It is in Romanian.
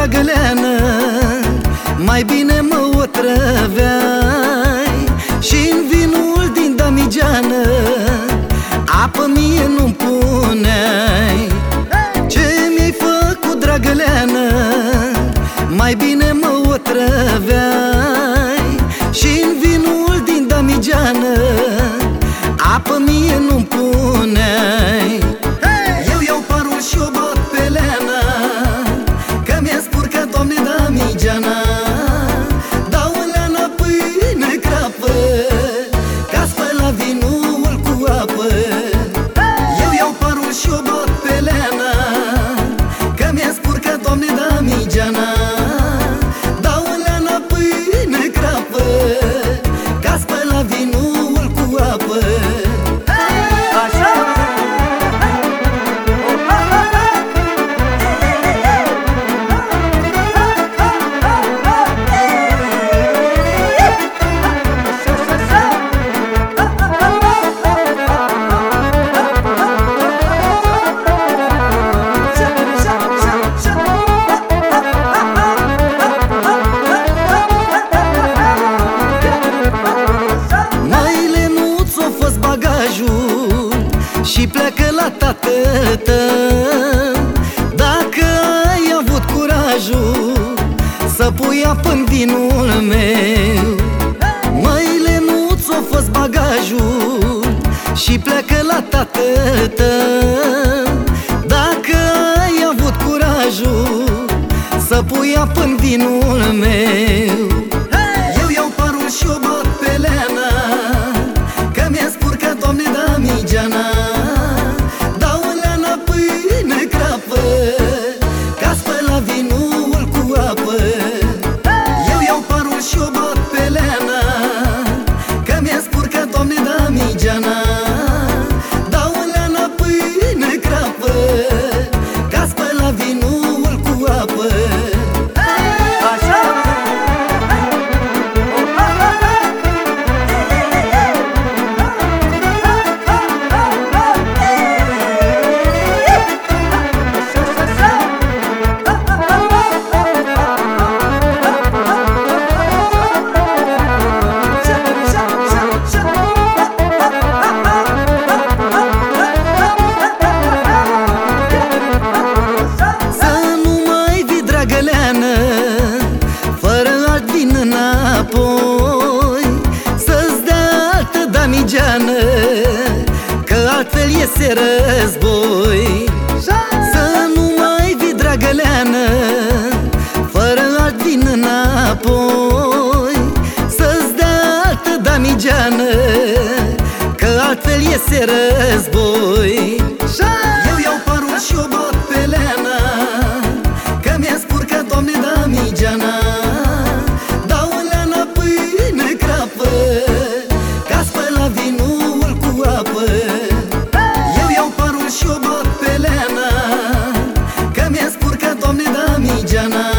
dragăleană, mai bine mă otrăveai și-n vinul din damigeană apă mie nu-mi puneai. Ce mi-ai făcut, dragăleană, mai bine mă otrăveai și-n vinul din damigeană apă mie nu-mi puneai. Eu iau parul și o bat pe leana, că mi-a spurcat, Doamne, damigeana. Dau în leana pâine crapă, ca spăla vinul cu apă. Eu iau parul și o bat pe leana, că mi-a spurcat, Doamne, damigeana. Dau în leana pâine crapă, ca spăla vinul cu apă. Și pleacă la tatăl tău. Dacă ai avut curajul să pui apă-n vinul meu, măile nu ți-o fost bagajul și pleacă la tatăl tău. Dacă ai avut curajul să pui apă-n vinul meu, eu iau parul și o bat pe leana, că mi-a spurcat, Doamne, damigeana. Dau în leana pâine crapă, ca spăla vinul cu apă. Eu iau parul și o bat pe leana, că mi-a spurcat, Doamne, damigeana. Dau în leana pâine crapă, ca spăla vinul cu apă. Fără alt vin înapoi, să-ți dea altă damigeană, că altfel iese război. Să nu mai vii, dragăleană, fără alt vin înapoi, să-ți dea altă damigeană, că altfel iese război. Eu iau parul și o bat pe leana, că mi-a spurcat, Doamne, damigeana. Dau în leana pâine crapă, ca spăla vinul cu apă. Eu iau parul și o bat pe leana, că mi-a spurcat, Doamne, damigeana.